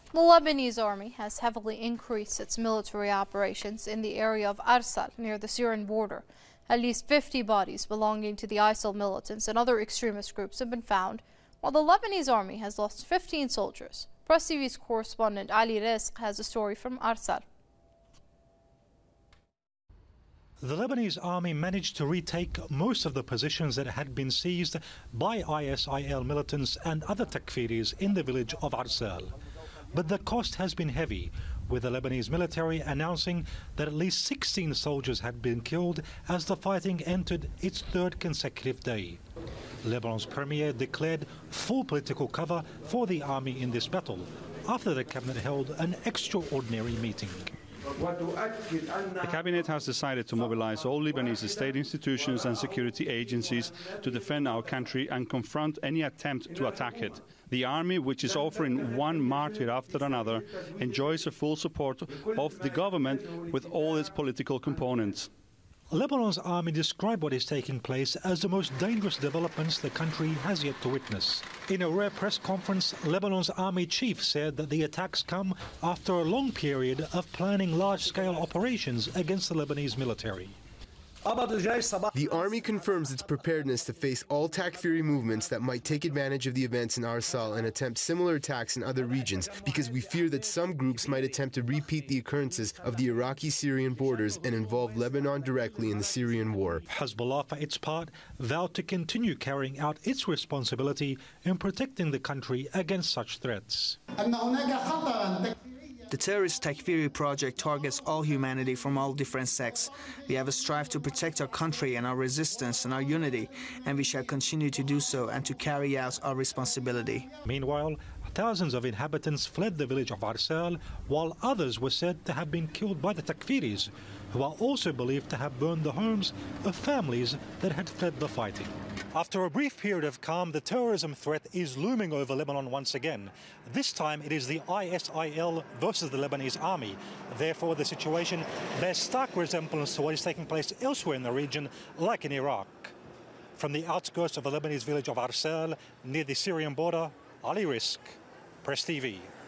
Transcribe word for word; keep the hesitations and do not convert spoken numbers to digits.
The Lebanese army has heavily increased its military operations in the area of Arsal near the Syrian border. At least fifty bodies belonging to the I S I L militants and other extremist groups have been found, while the Lebanese army has lost fifteen soldiers. Press T V's correspondent Ali Rizk has a story from Arsal. The Lebanese army managed to retake most of the positions that had been seized by I S I L militants and other Takfiris in the village of Arsal. But the cost has been heavy, with the Lebanese military announcing that at least sixteen soldiers had been killed as the fighting entered its third consecutive day. Lebanon's premier declared full political cover for the army in this battle after the cabinet held an extraordinary meeting. The cabinet has decided to mobilize all Lebanese state institutions and security agencies to defend our country and confront any attempt to attack it. The army, which is offering one martyr after another, enjoys the full support of the government with all its political components. Lebanon's army described what is taking place as the most dangerous developments the country has yet to witness. In a rare press conference, Lebanon's army chief said that the attacks come after a long period of planning large-scale operations against the Lebanese military. The army confirms its preparedness to face all Takfiri movements that might take advantage of the events in Arsal and attempt similar attacks in other regions, because we fear that some groups might attempt to repeat the occurrences of the Iraqi-Syrian borders and involve Lebanon directly in the Syrian war. Hezbollah, for its part, vowed to continue carrying out its responsibility in protecting the country against such threats. The terrorist Takfiri project targets all humanity from all different sects. We have a strive to protect our country and our resistance and our unity, and we shall continue to do so and to carry out our responsibility. Meanwhile, thousands of inhabitants fled the village of Arsal, while others were said to have been killed by the Takfiris, who are also believed to have burned the homes of families that had fled the fighting. After a brief period of calm, the terrorism threat is looming over Lebanon once again. This time it is the I S I L versus the Lebanese army. Therefore, the situation bears stark resemblance to what is taking place elsewhere in the region, like in Iraq. From the outskirts of the Lebanese village of Arsal, near the Syrian border, Ali Rizk, Press T V.